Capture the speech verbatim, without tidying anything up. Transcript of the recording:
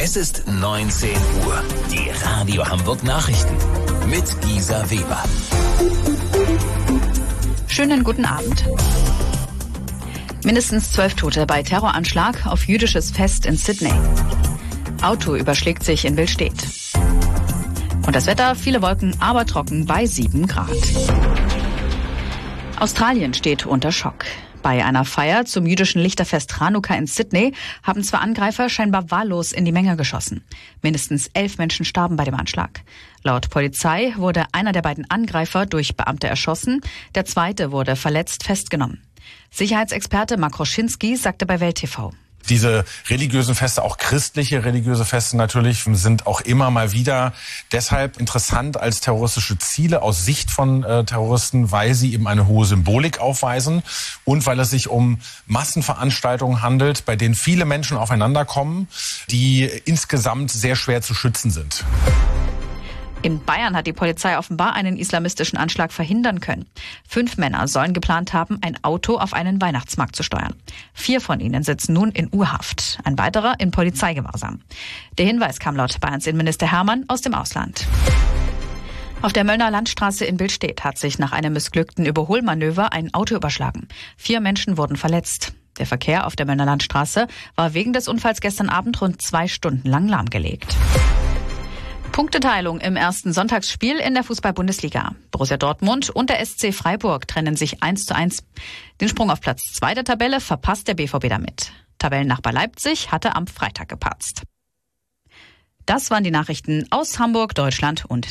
Es ist neunzehn Uhr. Die Radio Hamburg Nachrichten mit Gisa Weber. Schönen guten Abend. Mindestens zwölf Tote bei Terroranschlag auf jüdisches Fest in Sydney. Auto überschlägt sich in Willstedt. Und das Wetter, viele Wolken, aber trocken bei sieben Grad. Australien steht unter Schock. Bei einer Feier zum jüdischen Lichterfest Chanukka in Sydney haben zwei Angreifer scheinbar wahllos in die Menge geschossen. Mindestens elf Menschen starben bei dem Anschlag. Laut Polizei wurde einer der beiden Angreifer durch Beamte erschossen, der zweite wurde verletzt festgenommen. Sicherheitsexperte Mark Roschinski sagte bei Welt T V. Diese religiösen Feste, auch christliche religiöse Feste natürlich, sind auch immer mal wieder deshalb interessant als terroristische Ziele aus Sicht von äh, Terroristen, weil sie eben eine hohe Symbolik aufweisen und weil es sich um Massenveranstaltungen handelt, bei denen viele Menschen aufeinander kommen, die insgesamt sehr schwer zu schützen sind. In Bayern hat die Polizei offenbar einen islamistischen Anschlag verhindern können. Fünf Männer sollen geplant haben, ein Auto auf einen Weihnachtsmarkt zu steuern. Vier von ihnen sitzen nun in U-Haft, ein weiterer in Polizeigewahrsam. Der Hinweis kam laut Bayerns Innenminister Hermann aus dem Ausland. Auf der Möllner Landstraße in Willstedt hat sich nach einem missglückten Überholmanöver ein Auto überschlagen. Vier Menschen wurden verletzt. Der Verkehr auf der Möllner Landstraße war wegen des Unfalls gestern Abend rund zwei Stunden lang lahmgelegt. Punkteteilung im ersten Sonntagsspiel in der Fußball-Bundesliga. Borussia Dortmund und der S C Freiburg trennen sich eins zu eins. Den Sprung auf Platz zwei der Tabelle verpasst der B V B damit. Tabellennachbar Leipzig hatte am Freitag gepatzt. Das waren die Nachrichten aus Hamburg, Deutschland und